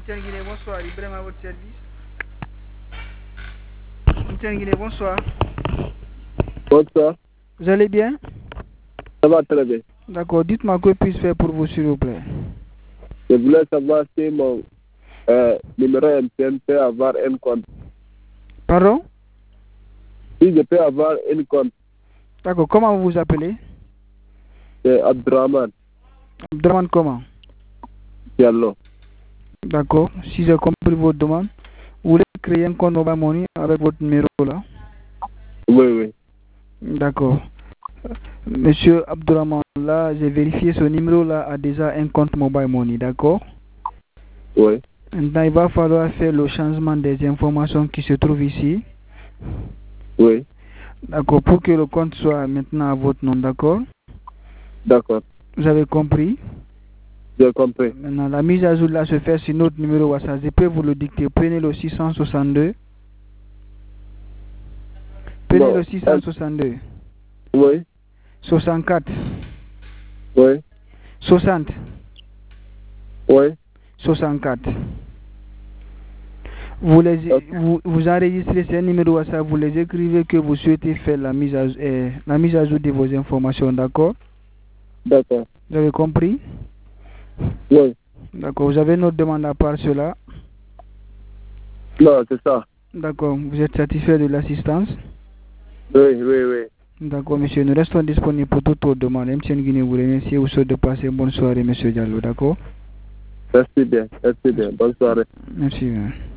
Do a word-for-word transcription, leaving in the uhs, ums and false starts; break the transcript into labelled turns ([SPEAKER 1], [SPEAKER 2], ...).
[SPEAKER 1] Antenne Guinée, bonsoir. Ibrahim à votre service. Antenne Guinée, bonsoir.
[SPEAKER 2] Bonsoir.
[SPEAKER 1] Vous allez bien?
[SPEAKER 2] Ça va très bien.
[SPEAKER 1] D'accord. Dites-moi que puis-je faire pour vous, s'il vous plaît.
[SPEAKER 2] Je voulais savoir si mon euh, numéro M T N peut avoir un compte.
[SPEAKER 1] Pardon?
[SPEAKER 2] Si je peux avoir un compte.
[SPEAKER 1] D'accord. Comment vous vous appelez?
[SPEAKER 2] C'est Abdurrahman
[SPEAKER 1] Demande comment?
[SPEAKER 2] Diallo.
[SPEAKER 1] D'accord. Si j'ai compris votre demande, vous voulez créer un compte Mobile Money avec votre numéro là?
[SPEAKER 2] Oui, oui.
[SPEAKER 1] D'accord. Monsieur Abdurrahman, là, j'ai vérifié ce numéro-là a déjà un compte Mobile Money, d'accord?
[SPEAKER 2] Oui.
[SPEAKER 1] Maintenant, il va falloir faire le changement des informations qui se trouvent ici.
[SPEAKER 2] Oui.
[SPEAKER 1] D'accord, pour que le compte soit maintenant à votre nom, d'accord?
[SPEAKER 2] D'accord.
[SPEAKER 1] Vous avez compris?
[SPEAKER 2] J'ai compris.
[SPEAKER 1] Maintenant, la mise à jour là se fait sur notre numéro WhatsApp. Je peux vous le dicter. Prenez le six cent soixante-deux. Prenez
[SPEAKER 2] Bon.
[SPEAKER 1] le six cent soixante-deux.
[SPEAKER 2] Oui.
[SPEAKER 1] soixante-quatre.
[SPEAKER 2] Oui.
[SPEAKER 1] soixante.
[SPEAKER 2] Oui.
[SPEAKER 1] soixante-quatre. Vous, les,
[SPEAKER 2] Okay.
[SPEAKER 1] vous, vous enregistrez ces numéros WhatsApp, vous les écrivez que vous souhaitez faire la mise à, euh, la mise à jour de vos informations, d'accord?
[SPEAKER 2] D'accord.
[SPEAKER 1] Vous avez compris?
[SPEAKER 2] Oui.
[SPEAKER 1] D'accord, vous avez notre demande à part cela?
[SPEAKER 2] Non, c'est ça.
[SPEAKER 1] D'accord, vous êtes satisfait de l'assistance?
[SPEAKER 2] Oui, oui, oui.
[SPEAKER 1] D'accord, monsieur, nous restons disponibles pour toutes vos demandes. M T N Guinée vous remercie et vous souhaite de passer une bonne soirée, monsieur Diallo, d'accord?
[SPEAKER 2] Merci bien. Merci bien. Bonne soirée.
[SPEAKER 1] Merci bien.